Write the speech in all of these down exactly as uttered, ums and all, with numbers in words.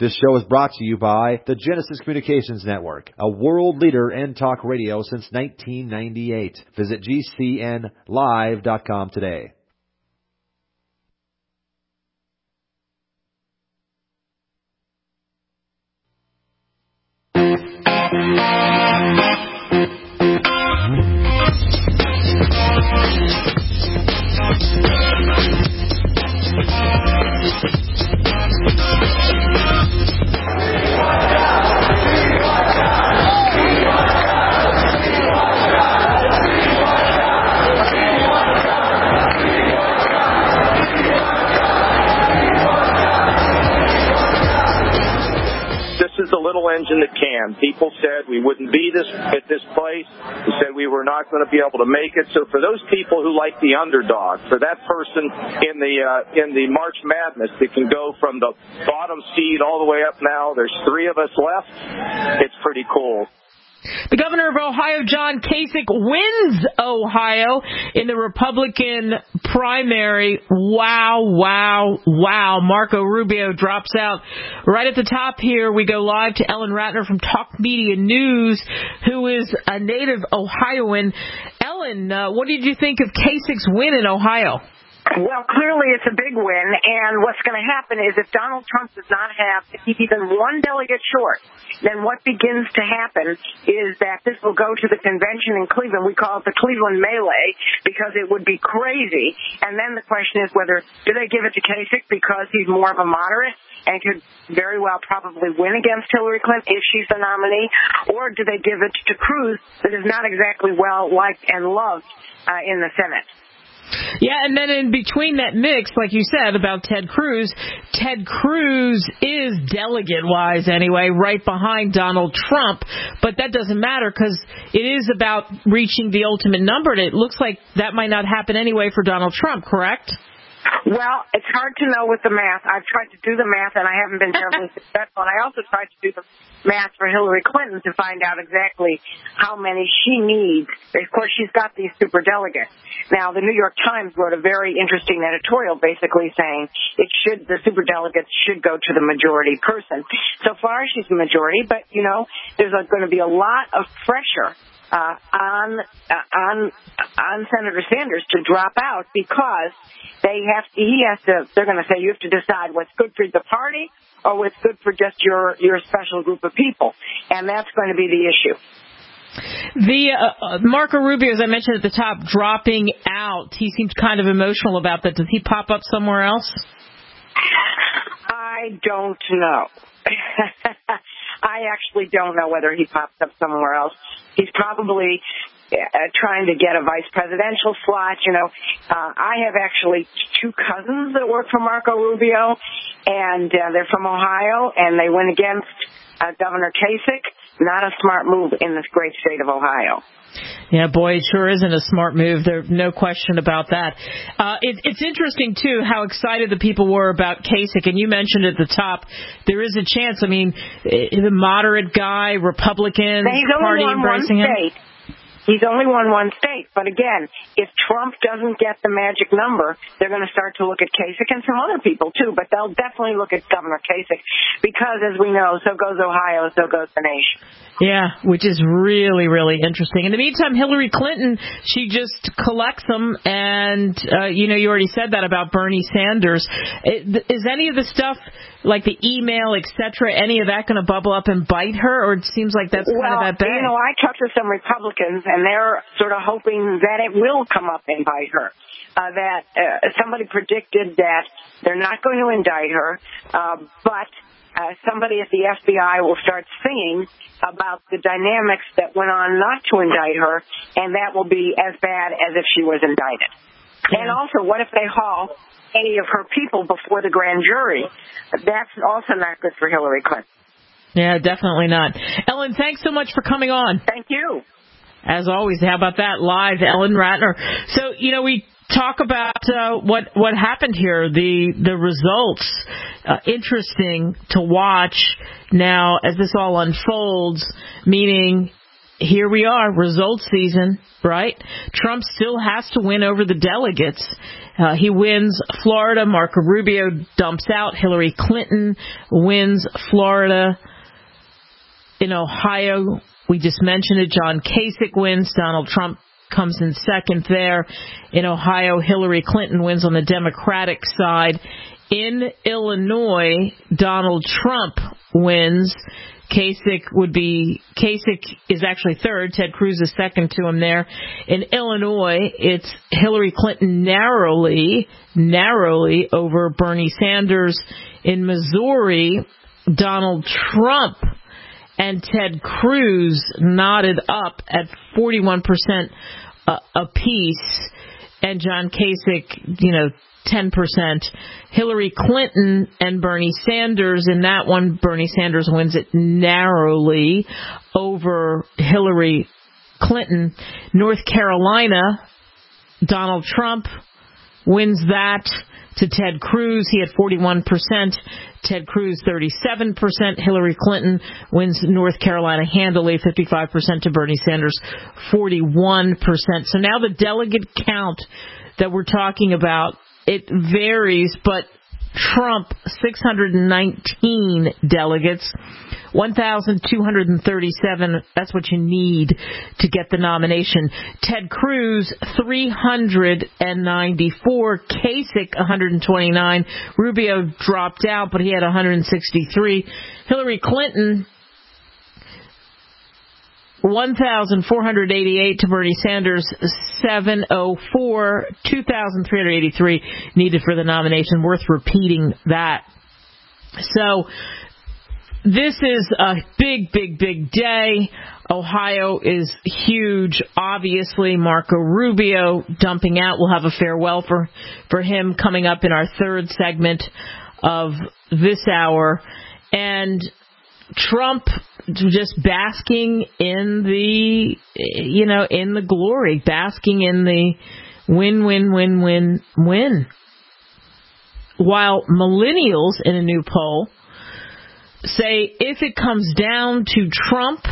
This show is brought to you by the Genesis Communications Network, a world leader in talk radio since nineteen ninety-eight. Visit G C N live dot com today. Engine that can. People said we wouldn't be this at this place. They said we were not going to be able to make it. So for those people who like the underdog, for that person in the uh, in the March Madness that can go from the bottom seed all the way up now, there's three of us left. It's pretty cool. The governor of Ohio, John Kasich, wins Ohio in the Republican primary. Wow, wow, wow. Marco Rubio drops out. Right at the top here, we go live to Ellen Ratner from Talk Media News, who is a native Ohioan. Ellen, uh, what did you think of Kasich's win in Ohio? Well, clearly it's a big win, and what's going to happen is if Donald Trump does not have, if he's even one delegate short, then what begins to happen is that this will go to the convention in Cleveland. We call it the Cleveland Melee because it would be crazy. And then the question is whether, do they give it to Kasich because he's more of a moderate and could very well probably win against Hillary Clinton if she's the nominee, or do they give it to Cruz that is not exactly well liked and loved uh, in the Senate? Yeah, and then in between that mix, like you said about Ted Cruz, Ted Cruz is, delegate-wise anyway, right behind Donald Trump. But that doesn't matter because it is about reaching the ultimate number. And it looks like that might not happen anyway for Donald Trump, correct? Well, it's hard to know with the math. I've tried to do the math, and I haven't been terribly successful. And I also tried to do the math for Hillary Clinton to find out exactly how many she needs. Of course, she's got these superdelegates. Now, the New York Times wrote a very interesting editorial basically saying it should, the superdelegates should go to the majority person. So far, she's the majority, but, you know, there's going to be a lot of pressure Uh, on uh, on on Senator Sanders to drop out because they have to, he has to. They're going to say you have to decide what's good for the party or what's good for just your your special group of people, and that's going to be the issue. The uh, Marco Rubio, as I mentioned at the top, dropping out. He seems kind of emotional about that. Does he pop up somewhere else? I don't know. I actually don't know whether he pops up somewhere else. He's probably uh, trying to get a vice presidential slot. You know, uh, I have actually two cousins that work for Marco Rubio, and uh, they're from Ohio, and they went against uh, Governor Kasich. Not a smart move in this great state of Ohio. Yeah, boy, it sure isn't a smart move. There's no question about that. Uh, it, it's interesting, too, how excited the people were about Kasich. And you mentioned at the top, there is a chance. I mean, the moderate guy, Republican Party embracing him. State. He's only won one state. But again, if Trump doesn't get the magic number, they're going to start to look at Kasich and some other people, too. But they'll definitely look at Governor Kasich because, as we know, so goes Ohio, so goes the nation. Yeah, which is really, really interesting. In the meantime, Hillary Clinton, she just collects them. And, uh, you know, you already said that about Bernie Sanders. Is any of the stuff, like the email, et cetera, any of that going to bubble up and bite her? Or it seems like that's well, kind of that bad? You know, I talked to some Republicans, and they're sort of hoping that it will come up and bite her. Uh, that uh, somebody predicted that they're not going to indict her, uh, but uh, somebody at the F B I will start singing about the dynamics that went on not to indict her, and that will be as bad as if she was indicted. Yeah. And also, what if they haul any of her people before the grand jury? That's also not good for Hillary Clinton. Yeah, definitely not. Ellen, thanks so much for coming on. Thank you. As always, how about that? Live, Ellen Ratner. So, you know, we talk about uh, what what happened here, the the results. Uh, interesting to watch now as this all unfolds, meaning here we are, results season, right? Trump still has to win over the delegates. Uh, he wins Florida. Marco Rubio dumps out. Hillary Clinton wins Florida. In Ohio, we just mentioned it, John Kasich wins. Donald Trump comes in second there. In Ohio, Hillary Clinton wins on the Democratic side. In Illinois, Donald Trump wins. Kasich would be, Kasich is actually third. Ted Cruz is second to him there. In Illinois, it's Hillary Clinton narrowly, narrowly over Bernie Sanders. In Missouri, Donald Trump and Ted Cruz knotted up at forty-one percent uh, apiece. And John Kasich, you know, ten percent. Hillary Clinton and Bernie Sanders, in that one, Bernie Sanders wins it narrowly over Hillary Clinton. North Carolina, Donald Trump wins that to Ted Cruz. He had forty-one percent. Ted Cruz, thirty-seven percent. Hillary Clinton wins North Carolina handily, fifty-five percent to Bernie Sanders, forty-one percent. So now the delegate count that we're talking about, it varies, but Trump, six hundred nineteen delegates, one thousand two hundred thirty-seven, that's what you need to get the nomination. Ted Cruz, three hundred ninety-four, Kasich, one hundred twenty-nine, Rubio dropped out, but he had one hundred sixty-three, Hillary Clinton, one thousand four hundred eighty-eight to Bernie Sanders, seven oh four, two thousand three hundred eighty-three needed for the nomination. Worth repeating that. So this is a big, big, big day. Ohio is huge. Obviously, Marco Rubio dumping out. We'll have a farewell for, for him coming up in our third segment of this hour. And Trump just basking in the, you know, in the glory, basking in the win, win, win, win, win. While millennials in a new poll say if it comes down to Trump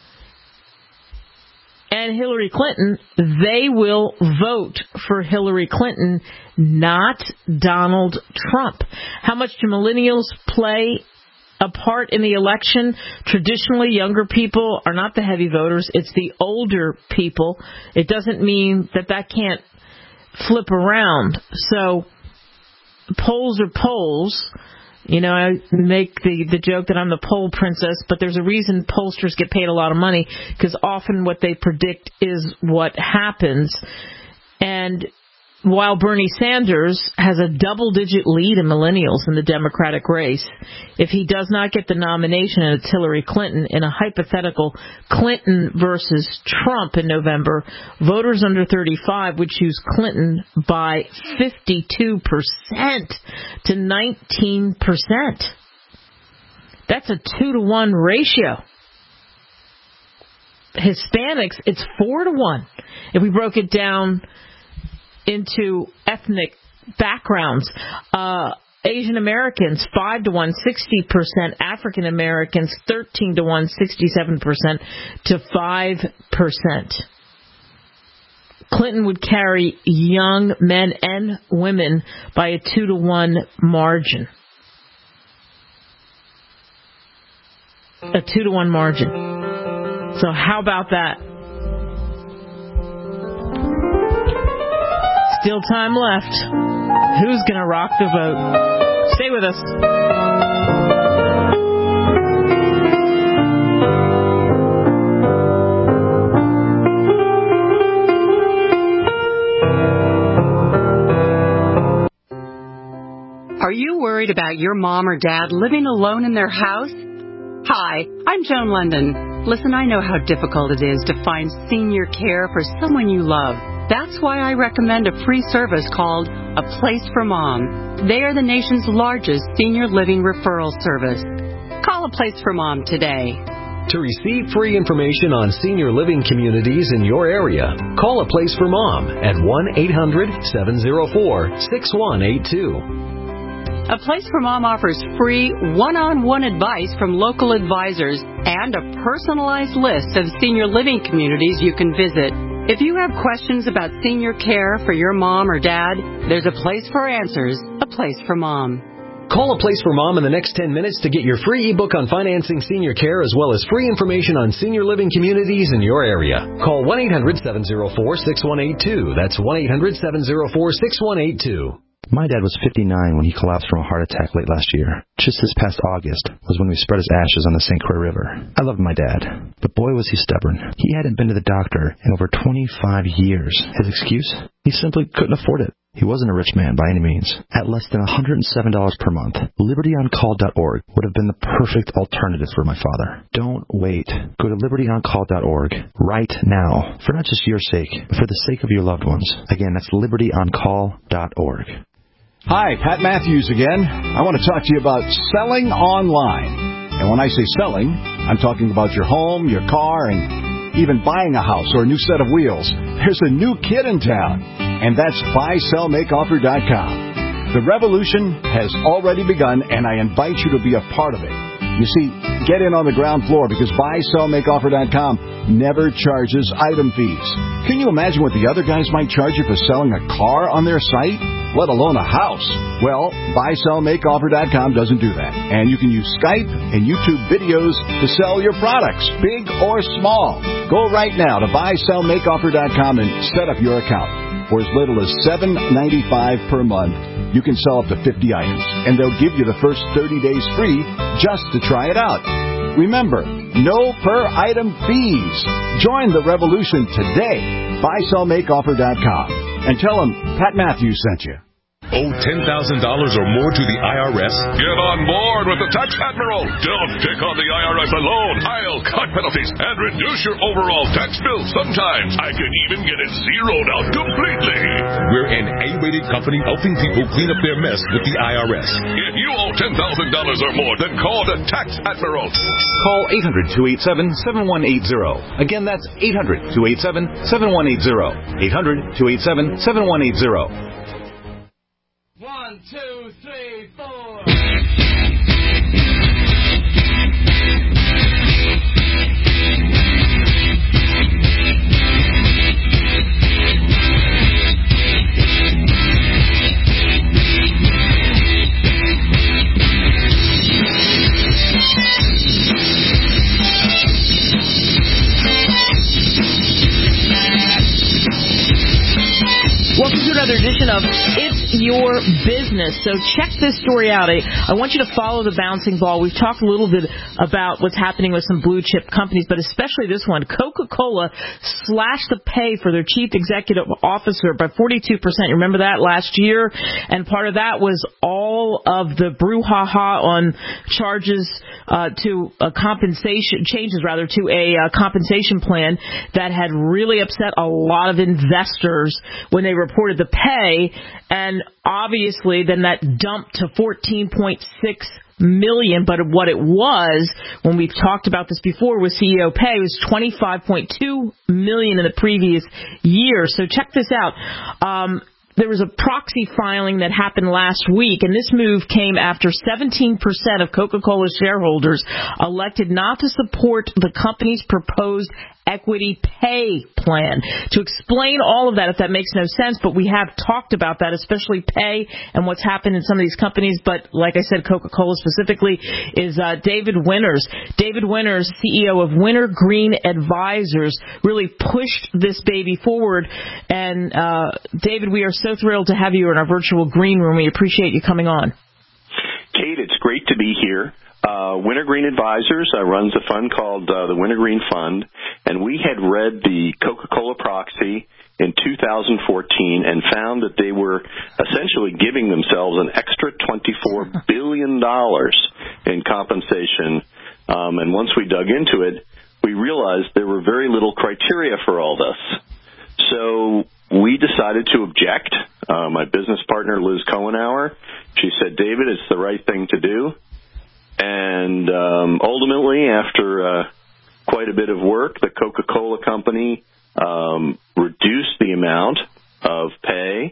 and Hillary Clinton, they will vote for Hillary Clinton, not Donald Trump. How much do millennials play a part in the election? Traditionally, younger people are not the heavy voters. It's the older people. It doesn't mean that that can't flip around. So polls are polls. You know, I make the, the joke that I'm the poll princess, but there's a reason pollsters get paid a lot of money, because often what they predict is what happens. And while Bernie Sanders has a double-digit lead in millennials in the Democratic race, if he does not get the nomination and it's Hillary Clinton, in a hypothetical Clinton versus Trump in November, voters under thirty-five would choose Clinton by fifty-two percent to nineteen percent. That's a two to one ratio. Hispanics, it's four to one. If we broke it down into ethnic backgrounds, uh, Asian Americans, five to one, sixty percent. African Americans, thirteen to one, sixty-seven percent to five percent. Clinton would carry young men and women by a two to one margin. A two to one margin. So how about that? Still time left. Who's going to rock the vote? Stay with us. Are you worried about your mom or dad living alone in their house? Hi, I'm Joan London. Listen, I know how difficult it is to find senior care for someone you love. That's why I recommend a free service called A Place for Mom. They are the nation's largest senior living referral service. Call A Place for Mom today. To receive free information on senior living communities in your area, call A Place for Mom at one eight hundred seven oh four six one eight two. A Place for Mom offers free one-on-one advice from local advisors and a personalized list of senior living communities you can visit. If you have questions about senior care for your mom or dad, there's a place for answers, A Place for Mom. Call A Place for Mom in the next ten minutes to get your free ebook on financing senior care as well as free information on senior living communities in your area. Call one eight hundred seven oh four six one eight two. That's one eight hundred seven oh four six one eight two. My dad was fifty-nine when he collapsed from a heart attack late last year. Just this past August was when we spread his ashes on the Saint Croix River. I loved my dad, but boy was he stubborn. He hadn't been to the doctor in over twenty-five years. His excuse? He simply couldn't afford it. He wasn't a rich man by any means. At less than one hundred seven dollars per month, liberty on call dot org would have been the perfect alternative for my father. Don't wait. Go to liberty on call dot org right now, for not just your sake, but for the sake of your loved ones. Again, that's liberty on call dot org. Hi, Pat Matthews again. I want to talk to you about selling online. And when I say selling, I'm talking about your home, your car, and even buying a house or a new set of wheels. There's a new kid in town, and that's buy sell make offer dot com. The revolution has already begun, and I invite you to be a part of it. You see, get in on the ground floor because buy sell make offer dot com never charges item fees. Can you imagine what the other guys might charge you for selling a car on their site, let alone a house? Well, buy sell make offer dot com doesn't do that. And you can use Skype and YouTube videos to sell your products, big or small. Go right now to buy sell make offer dot com and set up your account. For as little as seven dollars and ninety-five cents per month, you can sell up to fifty items, and they'll give you the first thirty days free just to try it out. Remember, no per-item fees. Join the revolution today. buy sell make offer dot com. And tell them Pat Matthews sent you. Owe ten thousand dollars or more to the I R S? Get on board with the Tax Admiral. Don't take on the I R S alone. I'll cut penalties and reduce your overall tax bill. Sometimes I can even get it zeroed out completely. We're an A-rated company helping people clean up their mess with the I R S. If you owe ten thousand dollars or more, then call the Tax Admiral. Call eight hundred two eight seven seven one eight zero. Again, that's eight hundred two eight seven seven one eight zero. eight hundred two eight seven seven one eight zero. One, two, three, four. Welcome to another edition of It's Your Business. So check this story out. I, I want you to follow the bouncing ball. We've talked a little bit about what's happening with some blue chip companies, but especially this one. Coca-Cola slashed the pay for their chief executive officer by forty-two percent. You remember that last year? And part of that was all of the brouhaha on charges uh, to a compensation, changes rather, to a uh, compensation plan that had really upset a lot of investors when they reported the pay, and obviously then that dumped to fourteen point six million, but what it was, when we've talked about this before with C E O pay, was twenty-five point two million in the previous year. So check this out. Um, There was a proxy filing that happened last week, and this move came after seventeen percent of Coca-Cola shareholders elected not to support the company's proposed equity pay plan. To explain all of that, if that makes no sense, but we have talked about that, especially pay and what's happened in some of these companies, but like I said, Coca-Cola specifically, is uh, David Winters. David Winters, C E O of Wintergreen Advisors, really pushed this baby forward. And uh, David, we are so thrilled to have you in our virtual green room. We appreciate you coming on. Kate, it's great to be here. Uh, Wintergreen Advisors uh, runs a fund called uh, the Wintergreen Fund, and we had read the Coca-Cola proxy in two thousand fourteen and found that they were essentially giving themselves an extra twenty-four billion dollars in compensation. Um, and once we dug into it, we realized there were very little criteria for all this. So we decided to object. Uh, my business partner, Liz Cohenauer, she said, David, it's the right thing to do. And um, ultimately, after uh, quite a bit of work, the Coca-Cola company um, reduced the amount of pay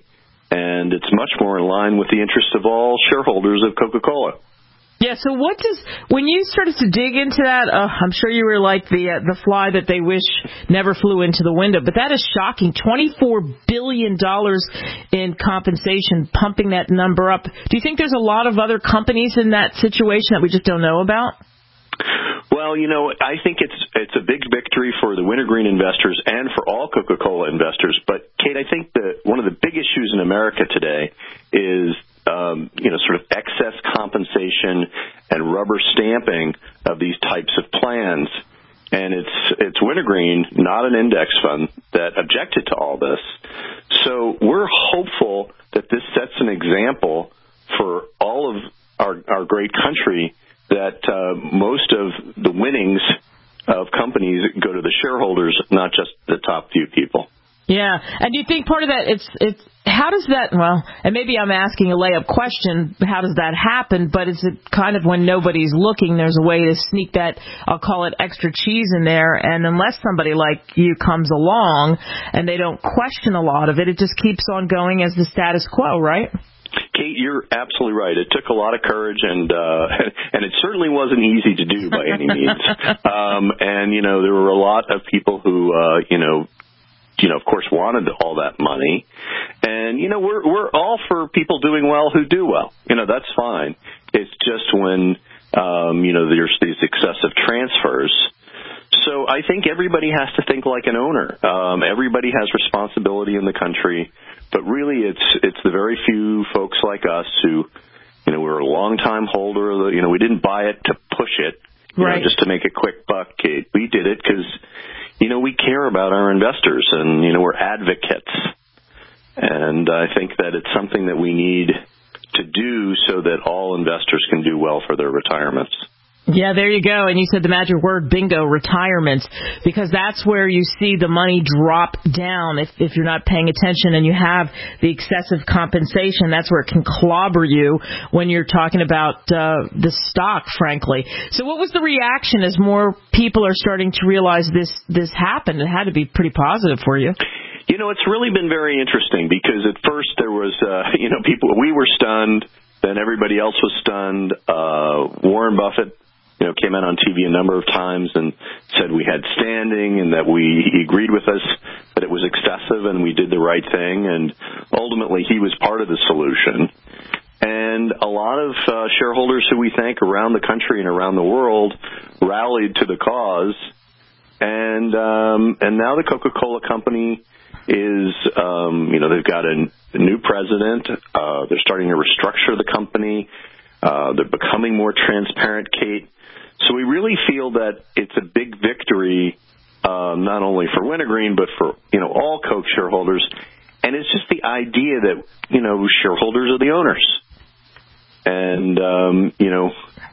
and it's much more in line with the interest of all shareholders of Coca-Cola. Yeah, so what does, when you started to dig into that, uh, I'm sure you were like the uh, the fly that they wish never flew into the window, but that is shocking. twenty-four billion dollars in compensation, pumping that number up. Do you think there's a lot of other companies in that situation that we just don't know about? Well, you know, I think it's it's a big victory for the Wintergreen investors and for all Coca-Cola investors. But, Kate, I think that one of the big issues in America today is Um, you know, sort of excess compensation and rubber stamping of these types of plans. And it's it's Wintergreen, not an index fund, that objected to all this. So we're hopeful that this sets an example for all of our, our great country that uh, most of the winnings of companies go to the shareholders, not just the top few people. Yeah, and do you think part of that, it's it's how does that, well, and maybe I'm asking a layup question, how does that happen, but is it kind of when nobody's looking, there's a way to sneak that, I'll call it extra cheese in there, and unless somebody like you comes along and they don't question a lot of it, it just keeps on going as the status quo, right? Kate, you're absolutely right. It took a lot of courage, and uh, and it certainly wasn't easy to do by any means. Um, and, you know, there were a lot of people who, uh, you know, you know, of course, wanted all that money. And, you know, we're we're all for people doing well who do well. You know, that's fine. It's just when, um, you know, there's these excessive transfers. So I think everybody has to think like an owner. Um, everybody has responsibility in the country. But really, it's it's the very few folks like us who, you know, we're a long-time holder. Of the, you know, we didn't buy it to push it, you right. know, just to make a quick buck, Kate. We did it because, you know, we care about our investors, and, you know, we're advocates. And I think that it's something that we need to do so that all investors can do well for their retirements. Yeah, there you go. And you said the magic word, bingo, retirement, because that's where you see the money drop down. If, if you're not paying attention and you have the excessive compensation, that's where it can clobber you when you're talking about uh, the stock, frankly. So what was the reaction as more people are starting to realize this, this happened? It had to be pretty positive for you. You know, it's really been very interesting because at first there was, uh, you know, people, we were stunned, then everybody else was stunned. Uh, Warren Buffett, you know, came out on T V a number of times and said we had standing and that we he agreed with us that it was excessive and we did the right thing. And ultimately, he was part of the solution. And a lot of uh, shareholders who we thank around the country and around the world rallied to the cause. And um, and now the Coca-Cola Company is, um, you know, they've got a, a new president. Uh, they're starting to restructure the company. Uh, they're becoming more transparent, Kate. So we really feel that it's a big victory, uh, not only for Wintergreen, but for, you know, all Coke shareholders. And it's just the idea that, you know, shareholders are the owners. And, um, you know,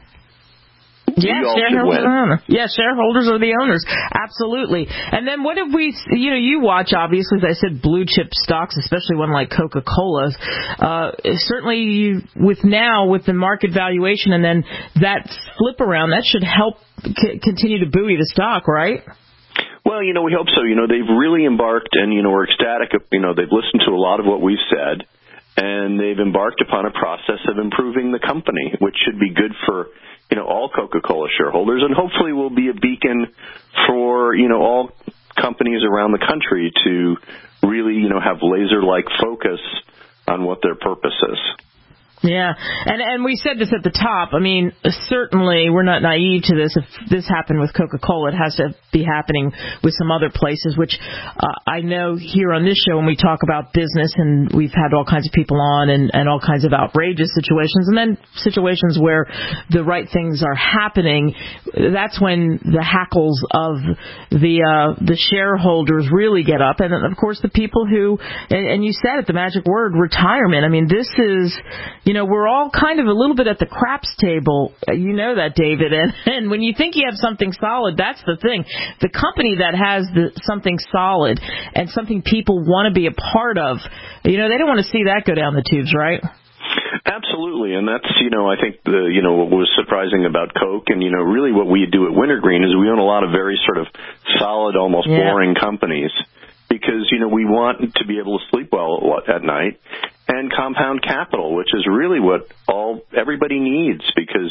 Yeah, shareholders are yeah, shareholders are the owners. Absolutely. And then what have we, you know, you watch, obviously, as I said, blue chip stocks, especially one like Coca-Cola. Uh, certainly, you, with now, with the market valuation and then that flip around, that should help c- continue to buoy the stock, right? Well, you know, we hope so. You know, they've really embarked, and, you know, we're ecstatic. You know, they've listened to a lot of what we've said, and they've embarked upon a process of improving the company, which should be good for, you know, all Coca-Cola shareholders, and hopefully will be a beacon for, you know, all companies around the country to really, you know, have laser-like focus on what their purpose is. Yeah, and and we said this at the top. I mean, certainly we're not naive to this. If this happened with Coca-Cola, it has to be happening with some other places, which uh, I know here on this show when we talk about business, and we've had all kinds of people on and, and all kinds of outrageous situations, and then situations where the right things are happening, that's when the hackles of the uh, the shareholders really get up. And, of course, the people who, and, and you said it, the magic word, retirement. I mean, this is, you You know, we're all kind of a little bit at the craps table. You know that, David. And, and when you think you have something solid, that's the thing. The company that has the, something solid and something people want to be a part of, you know, they don't want to see that go down the tubes, right? Absolutely, and that's, you know, I think the, you know, what was surprising about Coke, and, you know, really what we do at Wintergreen is we own a lot of very sort of solid, almost yeah. boring companies because, you know, we want to be able to sleep well at night. and compound capital, which is really what all everybody needs, because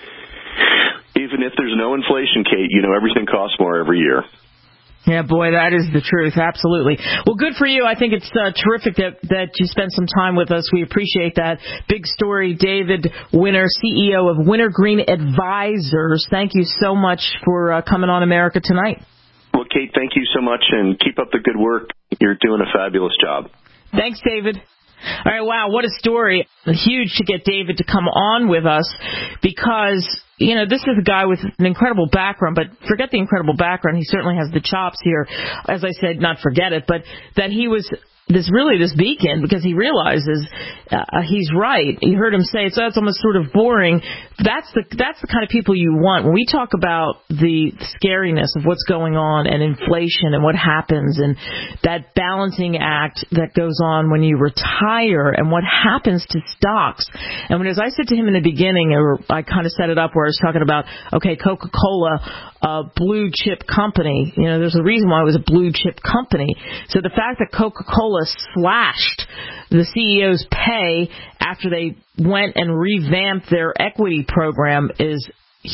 even if there's no inflation, Kate, you know, everything costs more every year. Yeah, boy, that is the truth. Absolutely. Well, good for you. I think it's uh, terrific that, that you spent some time with us. We appreciate that. Big story. David Winter, C E O of Wintergreen Advisors. Thank you so much for uh, coming on America Tonight. Well, Kate, thank you so much, and keep up the good work. You're doing a fabulous job. Thanks, David. All right, wow, what a story. Huge to get David to come on with us because, you know, this is a guy with an incredible background, but forget the incredible background. He certainly has the chops here. As I said, not forget it, but that he was this really this beacon because he realizes uh, he's right. You heard him say it's, it's almost sort of boring. That's the that's the kind of people you want. When we talk about the scariness of what's going on and inflation and what happens and that balancing act that goes on when you retire and what happens to stocks. And when, as I said to him in the beginning, or I kind of set it up where I was talking about, okay, Coca-Cola, a blue chip company. You know, there's a reason why it was a blue chip company. So the fact that Coca-Cola slashed the C E O's pay after they went and revamped their equity program is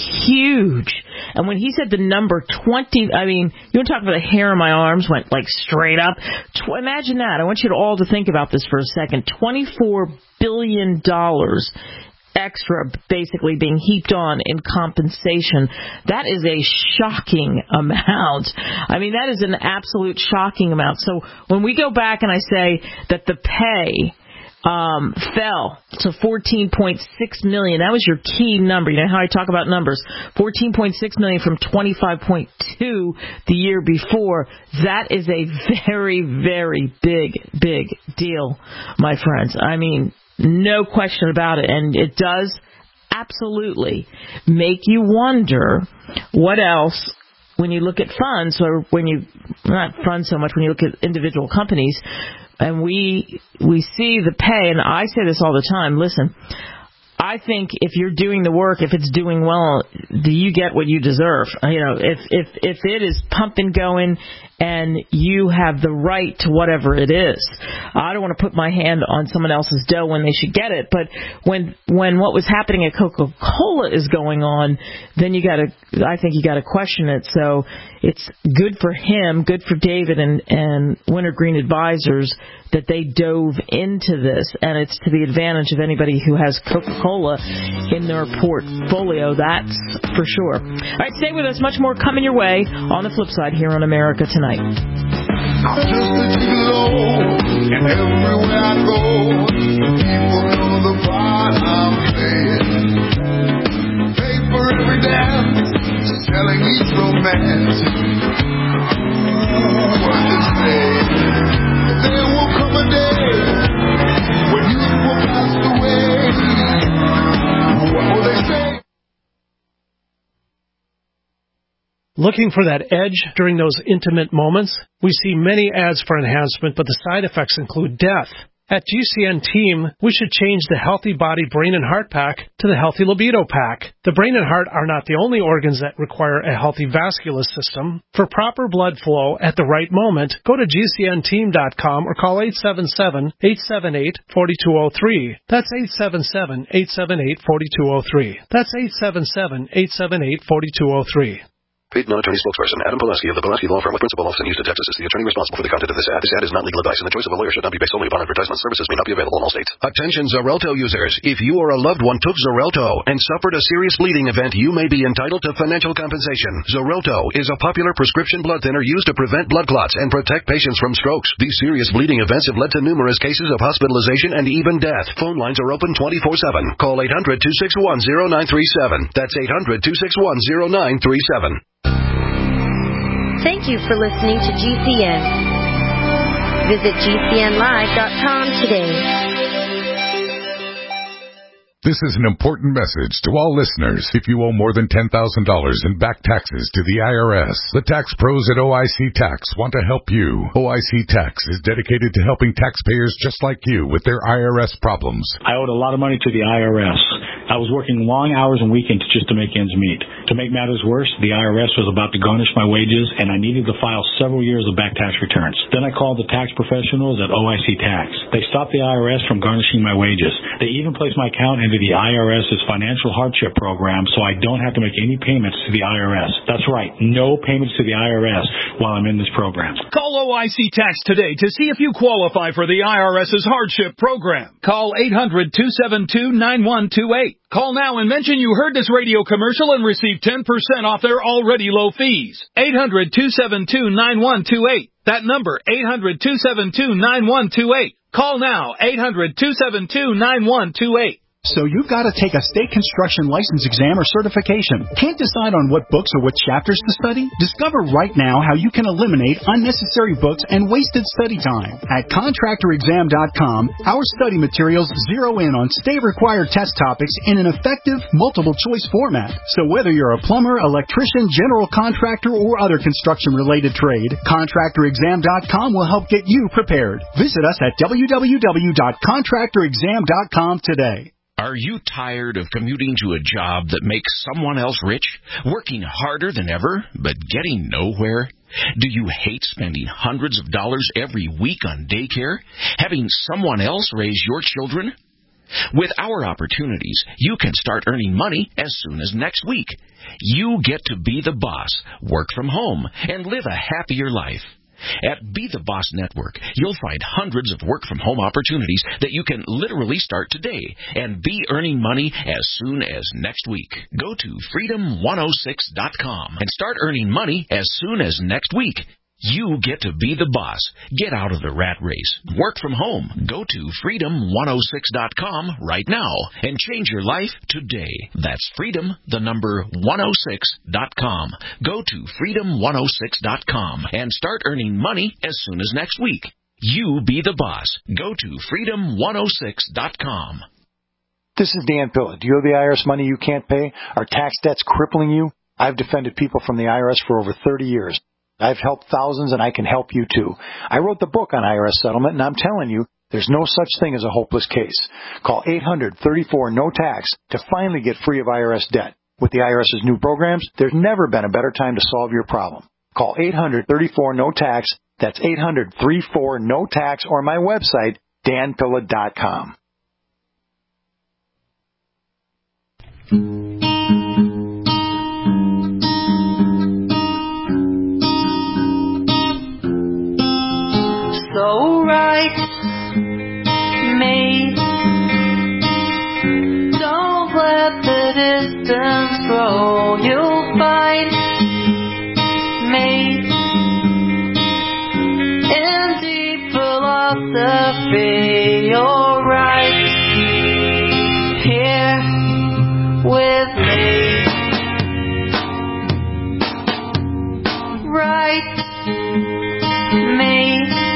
huge. And when he said the number twenty, I mean, you want to talk about the hair on my arms went like straight up. Imagine that. I want you to all to think about this for a second. twenty-four billion dollars extra basically being heaped on in compensation. That is a shocking amount. I mean, that is an absolute shocking amount. So when we go back and I say that the pay um, fell to fourteen point six million dollars, that was your key number. You know how I talk about numbers. fourteen point six million dollars from twenty-five point two the year before. That is a very, very big, big deal, my friends. I mean, no question about it. And it does absolutely make you wonder what else, when you look at funds, or when you, not funds so much, when you look at individual companies, and we we see the pay, and I say this all the time, listen, I think if you're doing the work, if it's doing well, do you get what you deserve? You know, if if if it is pumping going and you have the right to whatever it is, I don't want to put my hand on someone else's dough when they should get it. But when when what was happening at Coca-Cola is going on, then you got to, I think you got to question it. So it's good for him, good for David and and Wintergreen Advisors that they dove into this, and it's to the advantage of anybody who has Coca-Cola in their portfolio, that's for sure. All right, stay with us. Much more coming your way on the flip side here on America Tonight. I'm just a gigolo, and everywhere I go, people know the part I'm playing. Pay for every dance, selling each romance. Ooh, what to say? There will come a day when you will pass away. What will they say? Looking for that edge during those intimate moments? We see many ads for enhancement, but the side effects include death. At G C N Team, we should change the Healthy Body Brain and Heart Pack to the Healthy Libido Pack. The brain and heart are not the only organs that require a healthy vascular system. For proper blood flow at the right moment, go to G C N team dot com or call eight seven seven, eight seven eight, four two zero three. That's eight seven seven, eight seven eight, four two zero three. That's eight seven seven, eight seven eight, four two zero three. Paid non-attorney spokesperson Adam Pulaski of the Pulaski Law Firm with principal office in Houston, Texas is the attorney responsible for the content of this ad. This ad is not legal advice, and the choice of a lawyer should not be based solely upon advertisement. Services may not be available in all states. Attention Xarelto users. If you or a loved one took Xarelto and suffered a serious bleeding event, you may be entitled to financial compensation. Xarelto is a popular prescription blood thinner used to prevent blood clots and protect patients from strokes. These serious bleeding events have led to numerous cases of hospitalization and even death. Phone lines are open twenty-four seven. Call eight hundred, two six one, zero nine three seven. That's eight hundred, two six one, zero nine three seven. Thank you for listening to G C N. Visit G C N live dot com today. This is an important message to all listeners. If you owe more than ten thousand dollars in back taxes to the I R S, the tax pros at O I C Tax want to help you. O I C Tax is dedicated to helping taxpayers just like you with their I R S problems. I owed a lot of money to the I R S. I was working long hours and weekends just to make ends meet. To make matters worse, the I R S was about to garnish my wages, and I needed to file several years of back tax returns. Then I called the tax professionals at O I C Tax. They stopped the I R S from garnishing my wages. They even placed my account into the IRS's financial hardship program, so I don't have to make any payments to the I R S. That's right, no payments to the I R S while I'm in this program. Call O I C Tax today to see if you qualify for the IRS's hardship program. Call eight hundred, two seven two, nine one two eight. Call now and mention you heard this radio commercial and receive ten percent off their already low fees. eight hundred, two seven two, nine one two eight. That number, eight hundred, two seven two, nine one two eight. Call now, eight hundred, two seven two, nine one two eight. So you've got to take a state construction license exam or certification. Can't decide on what books or what chapters to study? Discover right now how you can eliminate unnecessary books and wasted study time. At contractor exam dot com, our study materials zero in on state-required test topics in an effective, multiple-choice format. So whether you're a plumber, electrician, general contractor, or other construction-related trade, contractor exam dot com will help get you prepared. Visit us at w w w dot contractor exam dot com today. Are you tired of commuting to a job that makes someone else rich, working harder than ever, but getting nowhere? Do you hate spending hundreds of dollars every week on daycare, having someone else raise your children? With our opportunities, you can start earning money as soon as next week. You get to be the boss, work from home, and live a happier life. At Be the Boss Network, you'll find hundreds of work-from-home opportunities that you can literally start today and be earning money as soon as next week. Go to freedom one oh six dot com and start earning money as soon as next week. You get to be the boss. Get out of the rat race. Work from home. Go to freedom one oh six dot com right now and change your life today. That's freedom, the number one oh six dot com. Go to freedom one oh six dot com and start earning money as soon as next week. You be the boss. Go to freedom one oh six dot com. This is Dan Pilla. Do you owe the I R S money you can't pay? Are tax debts crippling you? I've defended people from the I R S for over thirty years. I've helped thousands, and I can help you, too. I wrote the book on I R S settlement, and I'm telling you, there's no such thing as a hopeless case. Call eight hundred, thirty-four, N O T A X to finally get free of I R S debt. With the IRS's new programs, there's never been a better time to solve your problem. Call eight hundred, thirty-four, N O T A X. That's eight hundred, thirty-four, N O T A X, or my website, dan pilla dot com. So right, me. Don't let the distance grow. You'll find me in deep philosophy. You're right here with me. Right, me.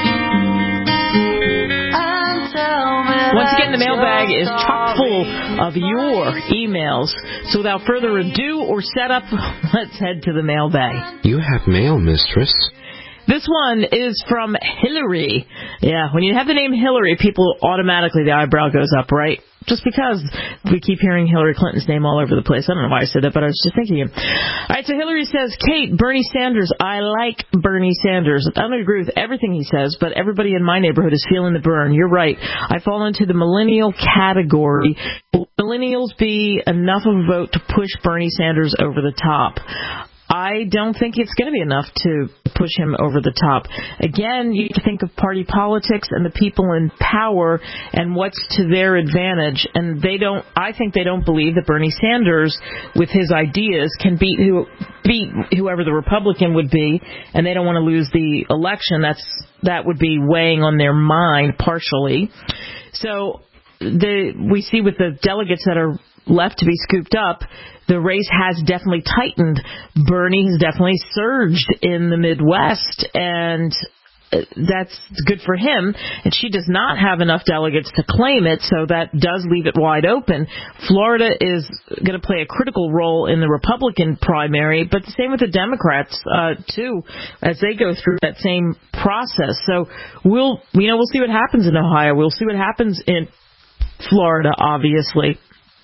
Once again, the mailbag is chock full of your emails. So without further ado or setup, let's head to the mailbag. You have mail, mistress. This one is from Hillary. Yeah, when you have the name Hillary, people automatically, the eyebrow goes up, right? Just because we keep hearing Hillary Clinton's name all over the place. I don't know why I said that, but I was just thinking it. All right, so Hillary says, Kate, Bernie Sanders, I like Bernie Sanders. I don't agree with everything he says, but everybody in my neighborhood is feeling the burn. You're right. I fall into the millennial category. Will millennials be enough of a vote to push Bernie Sanders over the top? I don't think it's going to be enough to push him over the top. Again, you think of party politics and the people in power and what's to their advantage. And they don't, I think they don't believe that Bernie Sanders, with his ideas, can beat who, beat whoever the Republican would be. And they don't want to lose the election. That's, that would be weighing on their mind partially. So the, we see with the delegates that are left to be scooped up, the race has definitely tightened. Bernie has definitely surged in the Midwest, and that's good for him. And she does not have enough delegates to claim it, so that does leave it wide open. Florida is going to play a critical role in the Republican primary, but the same with the Democrats, uh, too, as they go through that same process. So we'll, you know, we'll see what happens in Ohio. We'll see what happens in Florida, obviously.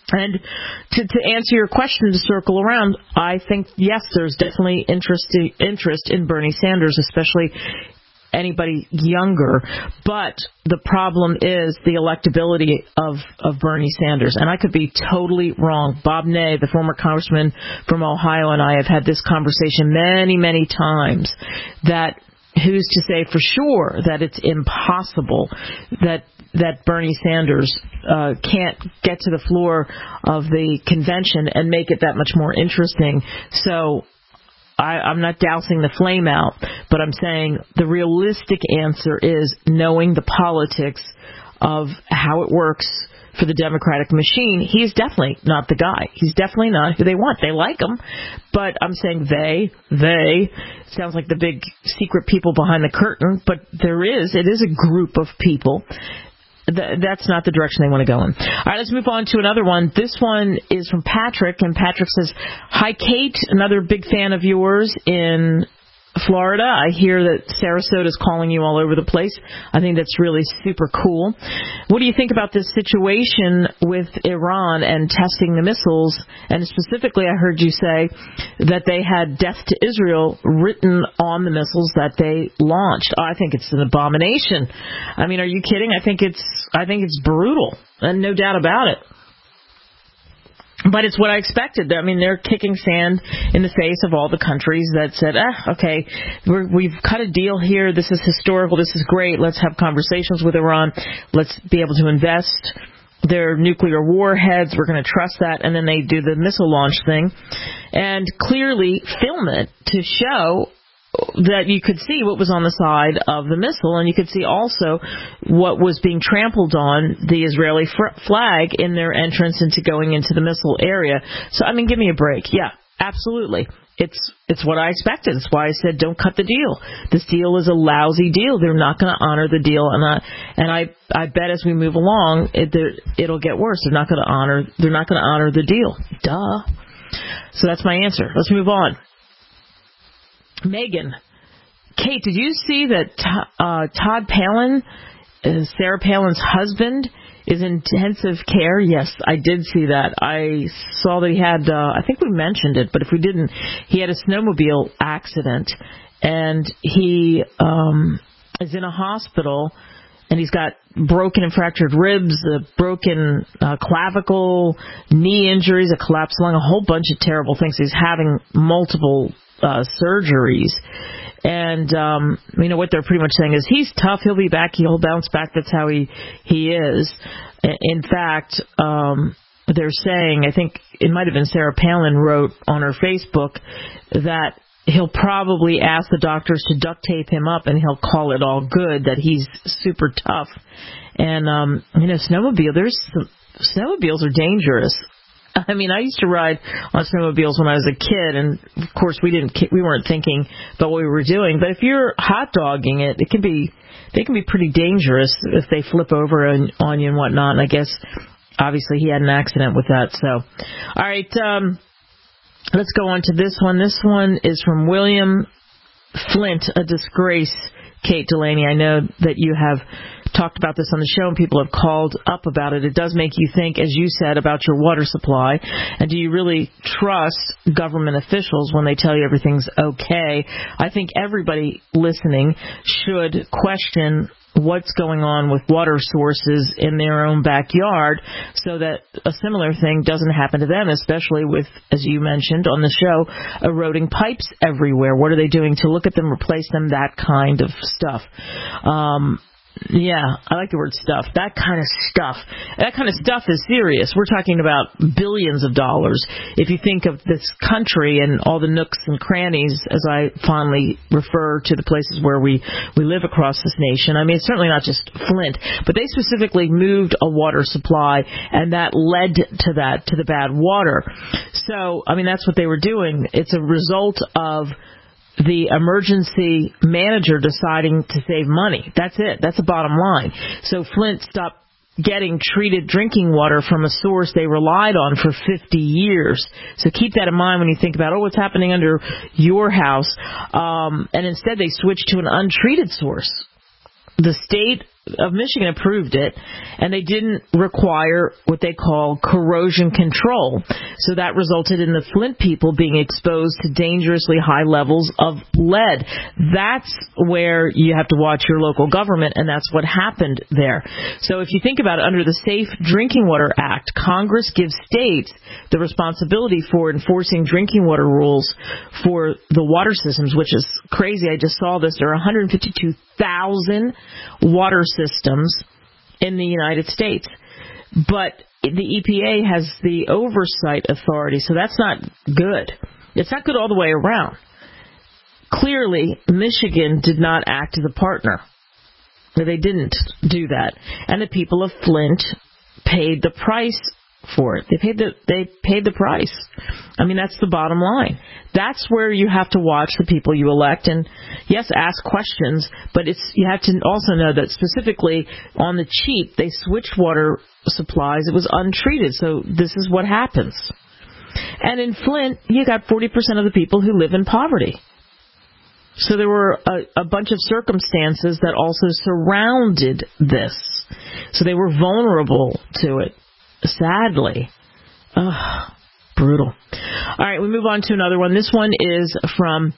And to, to answer your question, to circle around, I think, yes, there's definitely interest, interest in Bernie Sanders, especially anybody younger. But the problem is the electability of, of Bernie Sanders. And I could be totally wrong. Bob Ney, the former congressman from Ohio, and I have had this conversation many, many times, that who's to say for sure that it's impossible that that Bernie Sanders uh, can't get to the floor of the convention and make it that much more interesting. So I, I'm not dousing the flame out, but I'm saying the realistic answer is knowing the politics of how it works for the Democratic machine. He's definitely not the guy. He's definitely not who they want. They like him, but I'm saying they, they, sounds like the big secret people behind the curtain, but there is, it is a group of people. That's not the direction they want to go in. All right, let's move on to another one. This one is from Patrick, and Patrick says, "Hi, Kate, another big fan of yours in Florida. I hear that Sarasota is calling you all over the place. I think that's really super cool. What do you think about this situation with Iran and testing the missiles? And specifically, I heard you say that they had death to Israel written on the missiles that they launched. Oh, I think it's an abomination. I mean, are you kidding? I think it's, I think it's brutal, and no doubt about it. But it's what I expected. I mean, they're kicking sand in the face of all the countries that said, ah, okay, we're, we've cut a deal here. This is historical. This is great. Let's have conversations with Iran. Let's be able to invest their nuclear warheads. We're going to trust that. And then they do the missile launch thing and clearly film it to show that you could see what was on the side of the missile, and you could see also what was being trampled on the Israeli fr- flag in their entrance into going into the missile area. So, I mean, give me a break. Yeah, absolutely. It's it's what I expected. It's why I said don't cut the deal. This deal is a lousy deal. They're not going to honor the deal, and I and I I bet as we move along, it, it'll get worse. They're not going to honor. They're not going to honor the deal. Duh. So that's my answer. Let's move on. Megan, Kate, did you see that uh, Todd Palin, uh, Sarah Palin's husband, is in intensive care? Yes, I did see that. I saw that he had, uh, I think we mentioned it, but if we didn't, he had a snowmobile accident, and he um, is in a hospital, and he's got broken and fractured ribs, a broken uh, clavicle, knee injuries, a collapsed lung, a whole bunch of terrible things. He's having multiple Uh, surgeries, and um, you know what they're pretty much saying is he's tough. He'll be back. He'll bounce back. That's how he he is. In fact, um, they're saying, I think it might have been Sarah Palin wrote on her Facebook that he'll probably ask the doctors to duct tape him up, and he'll call it all good. That he's super tough. And um, you know, snowmobile. There's some, snowmobiles are dangerous. I mean, I used to ride on snowmobiles when I was a kid, and of course we didn't, we weren't thinking about what we were doing. But if you're hot dogging it, it can be, they can be pretty dangerous if they flip over on, on you and whatnot. And I guess obviously he had an accident with that. So, all right, um, let's go on to this one. This one is from William Flint, a disgrace. Kate Delaney, I know that you have talked about this on the show and people have called up about it. It does make you think, as you said, about your water supply. And do you really trust government officials when they tell you everything's okay? I think everybody listening should question what's going on with water sources in their own backyard so that a similar thing doesn't happen to them, especially with, as you mentioned on the show, eroding pipes everywhere. What are they doing to look at them, replace them, that kind of stuff? Um, Yeah, I like the word stuff. That kind of stuff. That kind of stuff is serious. We're talking about billions of dollars. If you think of this country and all the nooks and crannies, as I fondly refer to the places where we, we live across this nation, I mean, it's certainly not just Flint, but they specifically moved a water supply, and that led to that, to the bad water. So, I mean, that's what they were doing. It's a result of the emergency manager deciding to save money. That's it. That's the bottom line. So Flint stopped getting treated drinking water from a source they relied on for fifty years. So keep that in mind when you think about, oh, what's happening under your house. Um, and instead they switched to an untreated source. The state of Michigan approved it, and they didn't require what they call corrosion control. So that resulted in the Flint people being exposed to dangerously high levels of lead. That's where you have to watch your local government, and that's what happened there. So if you think about it, under the Safe Drinking Water Act, Congress gives states the responsibility for enforcing drinking water rules for the water systems, which is crazy. I just saw this. There are one hundred fifty-two thousand water systems in the United States. But the E P A has the oversight authority, so that's not good. It's not good all the way around. Clearly, Michigan did not act as a partner. They didn't do that. And the people of Flint paid the price for it. They paid the they paid the price. I mean, that's the bottom line. That's where you have to watch the people you elect, and yes, ask questions, but it's you have to also know that specifically on the cheap, they switched water supplies. It was untreated, so this is what happens. And in Flint, you got forty percent of the people who live in poverty. So there were a, a bunch of circumstances that also surrounded this. So they were vulnerable to it. Sadly. Ugh, brutal. All right, we move on to another one. This one is from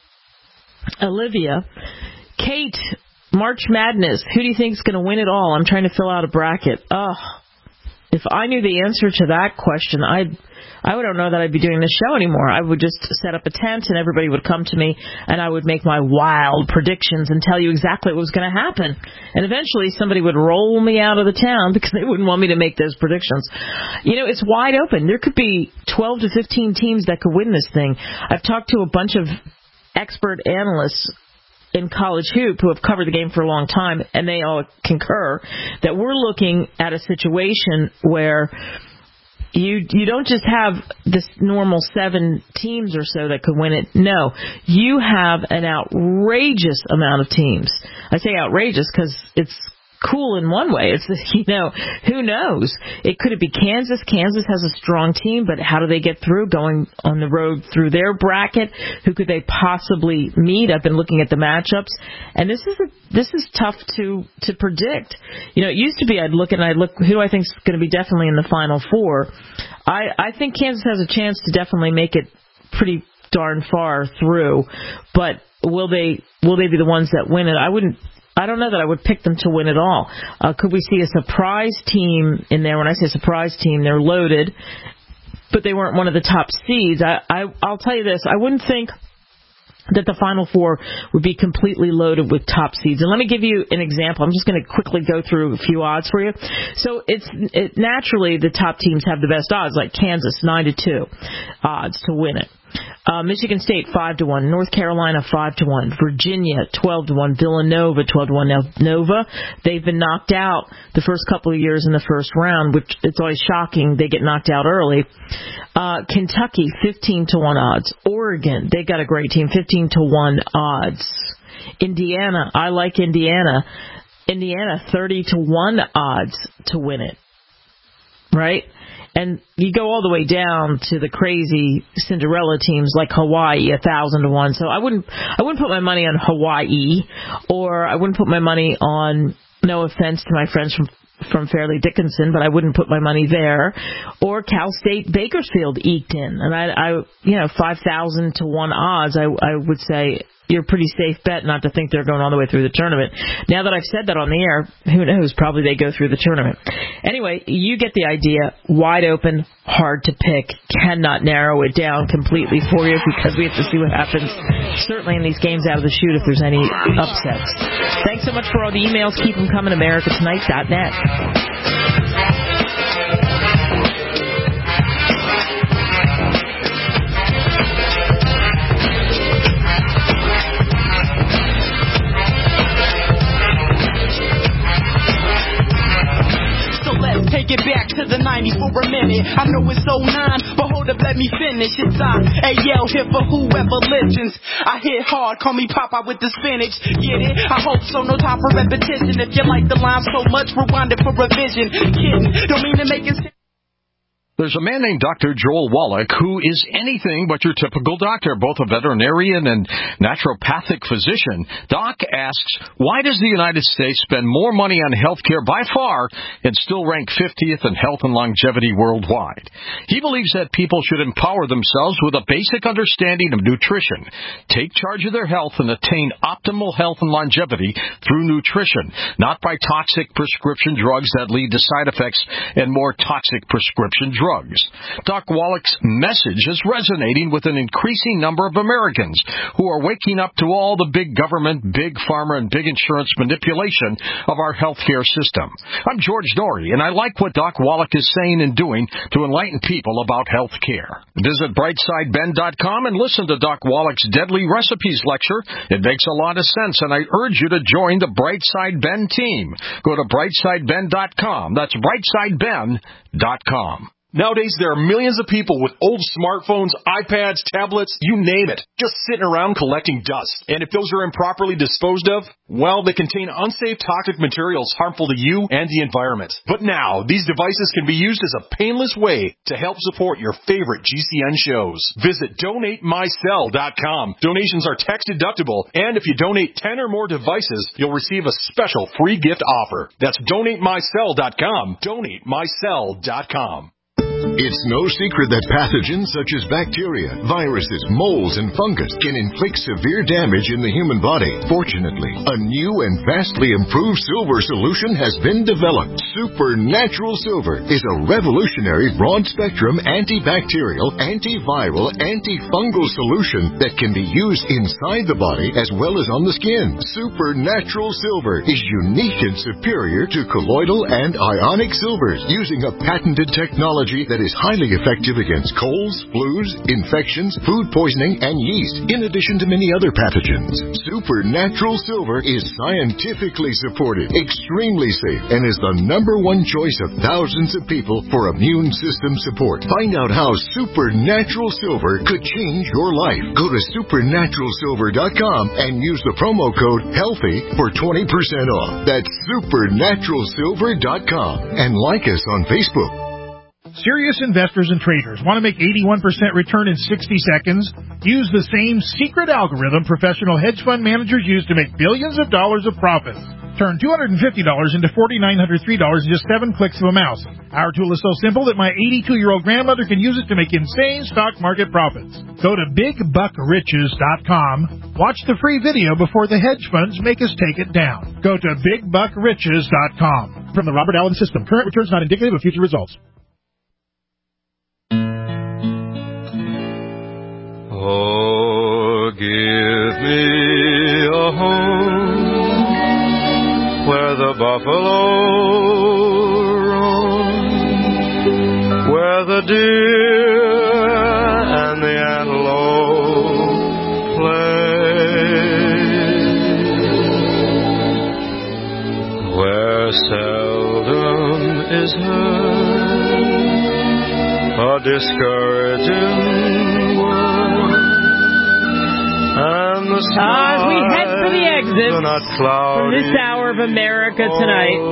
Olivia. Kate, March Madness. Who do you think is going to win it all? I'm trying to fill out a bracket. Ugh. If I knew the answer to that question, I'd, I don't know that I'd be doing this show anymore. I would just set up a tent and everybody would come to me and I would make my wild predictions and tell you exactly what was going to happen. And eventually somebody would roll me out of the town because they wouldn't want me to make those predictions. You know, it's wide open. There could be twelve to fifteen teams that could win this thing. I've talked to a bunch of expert analysts in college hoop who have covered the game for a long time, and they all concur that we're looking at a situation where you you don't just have this normal seven teams or so that could win it. No, you have an outrageous amount of teams. I say outrageous because it's cool in one way. It's, you know, who knows? It could it be Kansas? Kansas has a strong team, but how do they get through going on the road through their bracket? Who could they possibly meet? I've been looking at the matchups, and this is a, this is tough to to predict. You know, it used to be I'd look and I'd look who do I think is going to be definitely in the Final Four. I I think Kansas has a chance to definitely make it pretty darn far through, but will they will they be the ones that win it? I wouldn't. I don't know that I would pick them to win it all. Uh, could we see a surprise team in there? When I say surprise team, they're loaded, but they weren't one of the top seeds. I, I, I'll tell you this. I wouldn't think that the Final Four would be completely loaded with top seeds. And let me give you an example. I'm just going to quickly go through a few odds for you. So it's it, naturally the top teams have the best odds, like Kansas, nine to two odds to win it. Uh, Michigan State, five to one. North Carolina, five to one. Virginia, twelve to one. Villanova, twelve to one. Now, Nova, they've been knocked out the first couple of years in the first round, which it's always shocking. They get knocked out early. Uh, Kentucky, fifteen to one odds. Oregon, they got a great team, fifteen to one odds. Indiana, I like Indiana. Indiana, thirty to one odds to win it. Right? And you go all the way down to the crazy Cinderella teams like Hawaii, a thousand to one. So I wouldn't, I wouldn't put my money on Hawaii, or I wouldn't put my money on. No offense to my friends from from Fairleigh Dickinson, but I wouldn't put my money there. Or Cal State Bakersfield eked in, and I, I you know, five thousand to one odds. I, I would say you're a pretty safe bet not to think they're going all the way through the tournament. Now that I've said that on the air, who knows? Probably they go through the tournament. Anyway, you get the idea. Wide open, hard to pick. Cannot narrow it down completely for you because we have to see what happens, certainly in these games out of the chute if there's any upsets. Thanks so much for all the emails. Keep them coming. America Tonight dot net. Take it back to the nineties for a minute. I know it's oh nine, but hold up, let me finish. It's I, A L here for whoever listens. I hit hard, call me Popeye with the spinach. Get it? I hope so, no time for repetition. If you like the line so much, rewind it for revision. Kidding, don't mean to make it. There's a man named Doctor Joel Wallach who is anything but your typical doctor, both a veterinarian and naturopathic physician. Doc asks, why does the United States spend more money on health care by far and still rank fiftieth in health and longevity worldwide? He believes that people should empower themselves with a basic understanding of nutrition, take charge of their health, and attain optimal health and longevity through nutrition, not by toxic prescription drugs that lead to side effects and more toxic prescription drugs. Doc Wallach's message is resonating with an increasing number of Americans who are waking up to all the big government, big pharma, and big insurance manipulation of our healthcare system. I'm George Norrie, and I like what Doc Wallach is saying and doing to enlighten people about health care. Visit brightside ben dot com and listen to Doc Wallach's Deadly Recipes lecture. It makes a lot of sense, and I urge you to join the Brightside Ben team. Go to brightside ben dot com. That's brightside ben dot com. Nowadays, there are millions of people with old smartphones, iPads, tablets, you name it, just sitting around collecting dust. And if those are improperly disposed of, well, they contain unsafe toxic materials harmful to you and the environment. But now, these devices can be used as a painless way to help support your favorite G C N shows. Visit donate my cell dot com. Donations are tax deductible, and if you donate ten or more devices, you'll receive a special free gift offer. That's donate my cell dot com. donate my cell dot com. It's no secret that pathogens such as bacteria, viruses, molds, and fungus can inflict severe damage in the human body. Fortunately, a new and vastly improved silver solution has been developed. Supernatural Silver is a revolutionary broad-spectrum antibacterial, antiviral, antifungal solution that can be used inside the body as well as on the skin. Supernatural Silver is unique and superior to colloidal and ionic silvers, using a patented technology that is highly effective against colds, flus, infections, food poisoning, and yeast, in addition to many other pathogens. Supernatural Silver is scientifically supported, extremely safe, and is the number one choice of thousands of people for immune system support. Find out how Supernatural Silver could change your life. Go to supernatural silver dot com and use the promo code HEALTHY for twenty percent off. That's supernatural silver dot com. And like us on Facebook. Serious investors and traders want to make eighty-one percent return in sixty seconds? Use the same secret algorithm professional hedge fund managers use to make billions of dollars of profits. Turn two hundred fifty dollars into four thousand nine hundred three dollars in just seven clicks of a mouse. Our tool is so simple that my eighty-two-year-old grandmother can use it to make insane stock market profits. Go to big buck riches dot com. Watch the free video before the hedge funds make us take it down. Go to big buck riches dot com. From the Robert Allen System. Current returns not indicative of future results. Oh, give me a home where the buffalo roam, where the deer and the antelope play, where seldom is heard a discouraging As we head for the exit from this hour of America Tonight,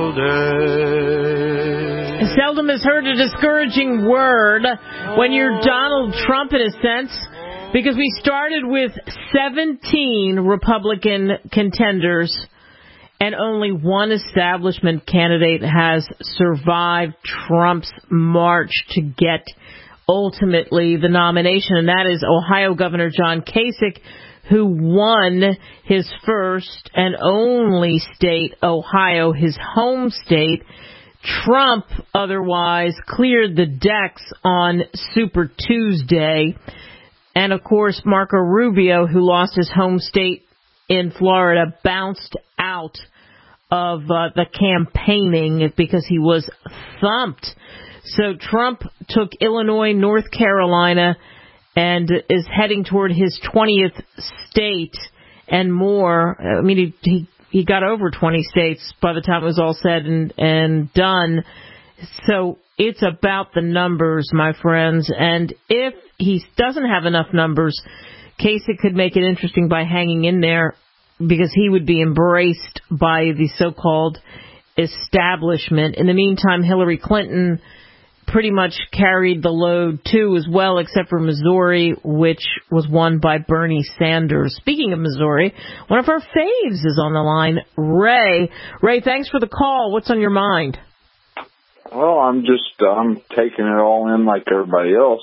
seldom has heard a discouraging word when you're Donald Trump, in a sense, because we started with seventeen Republican contenders and only one establishment candidate has survived Trump's march to get ultimately the nomination, and that is Ohio Governor John Kasich, who won his first and only state, Ohio, his home state. Trump otherwise cleared the decks on Super Tuesday. And, of course, Marco Rubio, who lost his home state in Florida, bounced out of uh, the campaigning because he was thumped. So Trump took Illinois, North Carolina, and is heading toward his twentieth state and more. I mean, he, he he got over twenty states by the time it was all said and, and done. So it's about the numbers, my friends. And if he doesn't have enough numbers, Kasich could make it interesting by hanging in there because he would be embraced by the so-called establishment. In the meantime, Hillary Clinton pretty much carried the load, too, as well, except for Missouri, which was won by Bernie Sanders. Speaking of Missouri, one of our faves is on the line, Ray. Ray, thanks for the call. What's on your mind? Well, I'm just, I'm taking it all in like everybody else.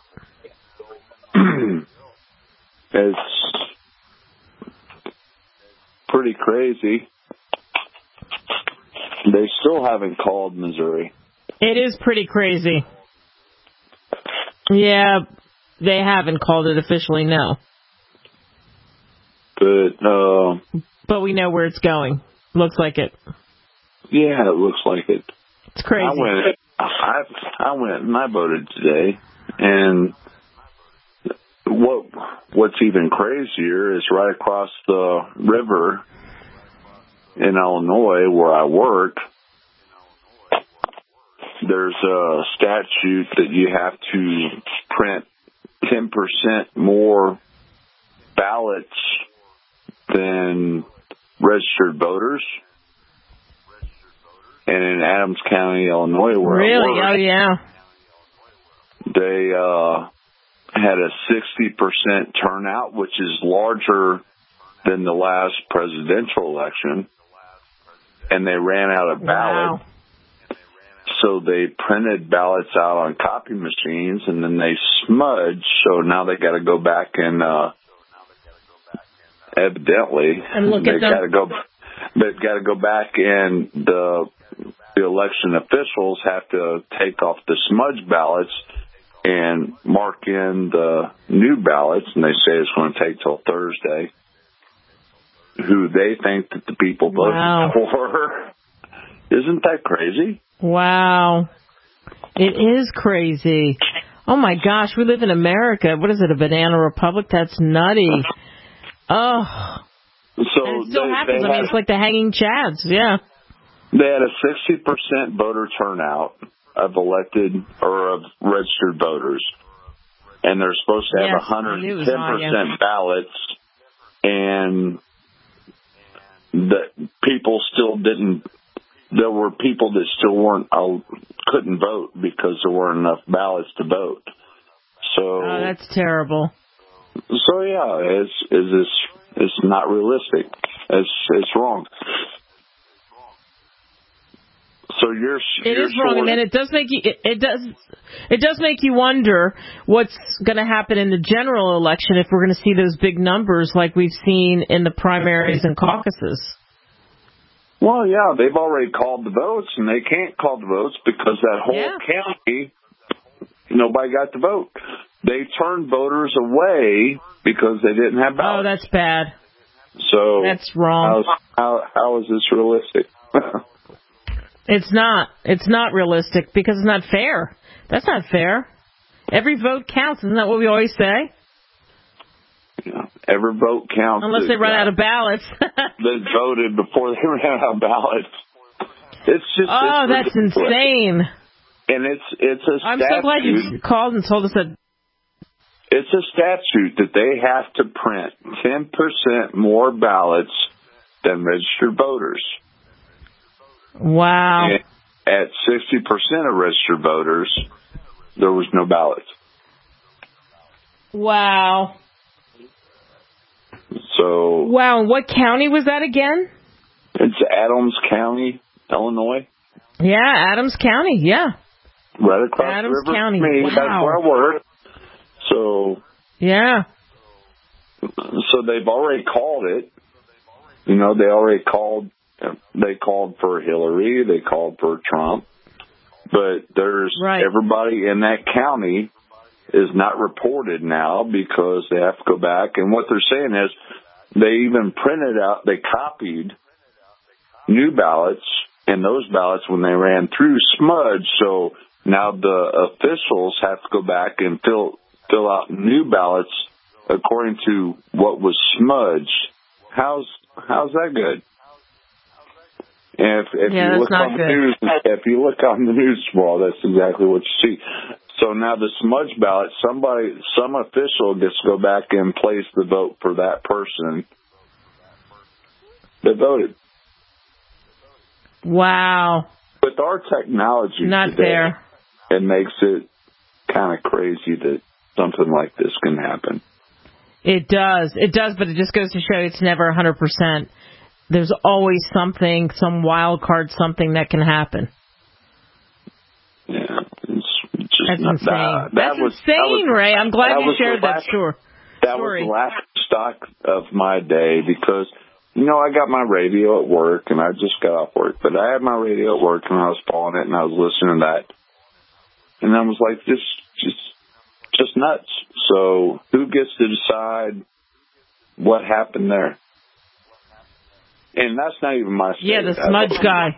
It's pretty crazy. They still haven't called Missouri. It is pretty crazy. Yeah, they haven't called it officially, no. But, uh... But we know where it's going. Looks like it. Yeah, it looks like it. It's crazy. I went, I, I went and I voted today, and what what's even crazier is right across the river in Illinois where I work, there's a statute that you have to print ten percent more ballots than registered voters. And in Adams County, Illinois, where really? I work, oh yeah, they uh, had a sixty percent turnout, which is larger than the last presidential election, and they ran out of ballots. Wow. So they printed ballots out on copy machines, and then they smudged. So now they got to go back and uh, evidently and look they at them. got to go. They've got to go back, and the the election officials have to take off the smudge ballots and mark in the new ballots, and they say it's going to take till Thursday. Who they think that the people voted wow. for. Isn't that crazy? Wow. It is crazy. Oh, my gosh. We live in America. What is it, a banana republic? That's nutty. Oh. So and it still they, happens. They I mean, had, it's like the hanging chads. Yeah. They had a sixty percent voter turnout of elected or of registered voters. And they're supposed to have yes, one hundred ten percent ballots. And the people still didn't. There were people that still weren't uh, couldn't vote because there weren't enough ballots to vote. So oh, that's terrible. So yeah, it's is this it's not realistic. It's it's wrong. So you're it you're is wrong, sort of, and it does make you it, it does it does make you wonder what's going to happen in the general election if we're going to see those big numbers like we've seen in the primaries and caucuses. Well, yeah, they've already called the votes, and they can't call the votes because that whole yeah. county, nobody got to vote. They turned voters away because they didn't have ballots. Oh, that's bad. So that's wrong. How how is this realistic? It's not. It's not realistic because it's not fair. That's not fair. Every vote counts. Isn't that what we always say? Yeah, every vote counts. Unless they run out of ballots. They voted before they ran out of ballots. It's just. Oh, it's that's insane. And it's it's a I'm statute. so glad you called and told us that. It's a statute that they have to print ten percent more ballots than registered voters. Wow. And at sixty percent of registered voters, there was no ballots. Wow. So. Wow. What county was that again? It's Adams County, Illinois. Yeah, Adams County. Yeah. Right across Adams the river County. from me. Wow. That's where I work. So. Yeah. So they've already called it. You know, they already called. They called for Hillary. They called for Trump. But there's right. everybody in that county is not reported now because they have to go back. And what they're saying is they even printed out, they copied new ballots, and those ballots, when they ran through, smudged. So now the officials have to go back and fill fill out new ballots according to what was smudged. How's how's that good? And if, if yeah, you look on good. the news, if you look on the news tomorrow, that's exactly what you see. So now the smudge ballot, somebody, some official gets to go back and place the vote for that person that voted. Wow. With our technology Not today, fair. it makes it kind of crazy that something like this can happen. It does. It does, but it just goes to show it's never one hundred percent. There's always something, some wild card, something that can happen. Yeah, it's just That's not, insane. That, that That's was, insane, that was, Ray. I'm glad that you shared that last, story. That was the last stock of my day because, you know, I got my radio at work, and I just got off work, but I had my radio at work, and I was following it, and I was listening to that. And I was like, this just just nuts. So who gets to decide what happened there? And that's not even my state. Yeah, the smudge guy.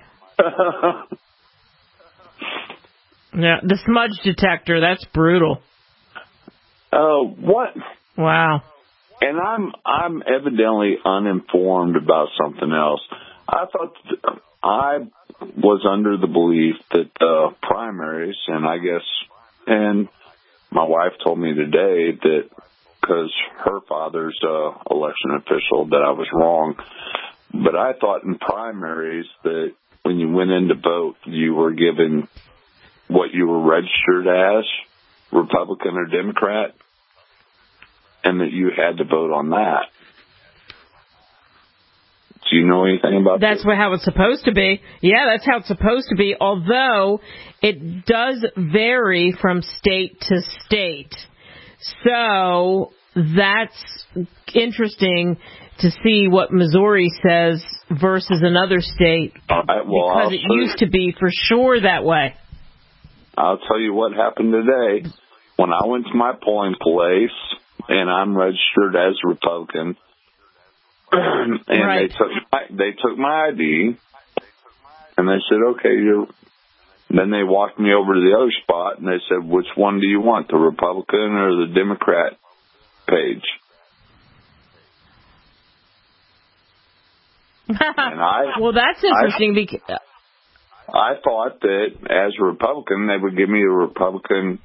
Yeah, the smudge detector. That's brutal. Oh, uh, what? Wow. And I'm I'm evidently uninformed about something else. I thought th- I was under the belief that uh, primaries, and I guess, and my wife told me today that because her father's uh, election official that I was wrong. But I thought in primaries that when you went in to vote, you were given what you were registered as, Republican or Democrat, and that you had to vote on that. Do you know anything about that? That's how it's supposed to be. Yeah, that's how it's supposed to be, although it does vary from state to state. So that's interesting to see what Missouri says versus another state, right, well, because I'll it used to be for sure that way. I'll tell you what happened today. When I went to my polling place, and I'm registered as a Republican, and right. they took my, they took my I D, and they said, okay, you're. Then they walked me over to the other spot, and they said, which one do you want, the Republican or the Democrat page? And I, well, that's interesting. I, because I thought that as a Republican, they would give me a Republican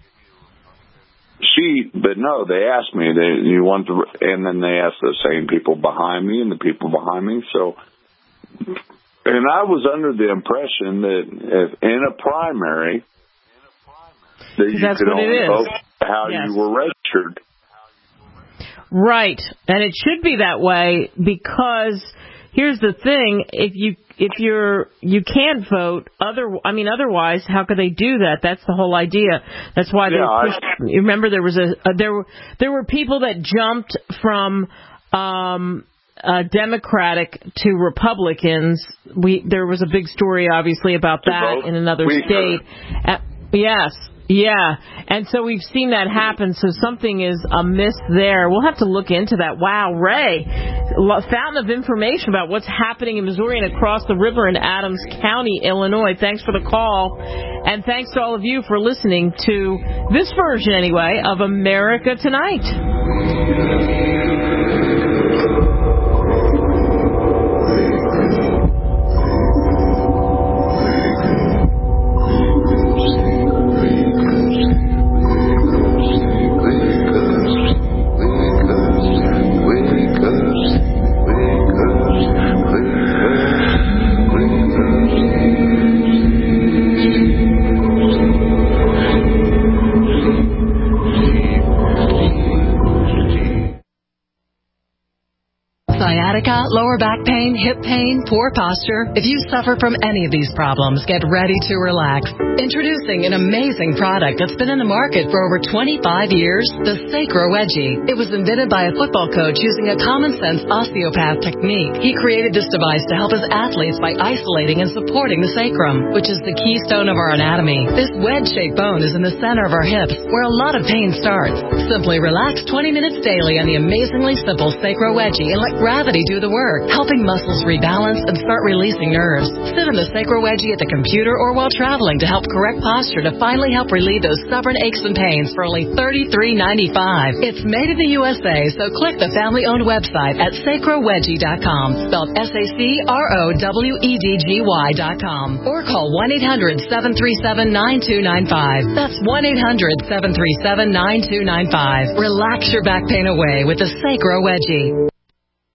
sheet, but no, they asked me, they, you want the, and then they asked the same people behind me and the people behind me. So, and I was under the impression that if in a primary, that you that's could what only it is. vote how Yes. you were registered. Right, and it should be that way because here's the thing: if you if you're you can't vote, other I mean, otherwise, how could they do that? That's the whole idea. That's why they Yeah, pushed. I, you remember there was a, a there were there were people that jumped from um, uh, Democratic to Republicans. We there was a big story, obviously, about that in another we state. Uh, yes. Yeah, and so we've seen that happen, so something is amiss there. We'll have to look into that. Wow, Ray, fountain of information about what's happening in Missouri and across the river in Adams County, Illinois. Thanks for the call, and thanks to all of you for listening to this version, anyway, of America Tonight. Sciatica, lower back pain, hip pain, poor posture. If you suffer from any of these problems, get ready to relax. Introducing an amazing product that's been in the market for over twenty-five years, the Sacro Wedgie. It was invented by a football coach using a common-sense osteopath technique. He created this device to help his athletes by isolating and supporting the sacrum, which is the keystone of our anatomy. This wedge-shaped bone is in the center of our hips, where a lot of pain starts. Simply relax twenty minutes daily on the amazingly simple Sacro Wedgie and let gravity do the work, helping muscles rebalance and start releasing nerves. Sit on the Sacro Wedgie at the computer or while traveling to help correct posture to finally help relieve those stubborn aches and pains for only thirty-three ninety-five. It's made in the U S A, so click the family-owned website at sacro wedgie dot com, spelled S A C R O W E D G Y dot com, or call one eight hundred seven three seven nine two nine five. That's one eight hundred seven three seven nine two nine five. Relax your back pain away with the Sacro Wedgie.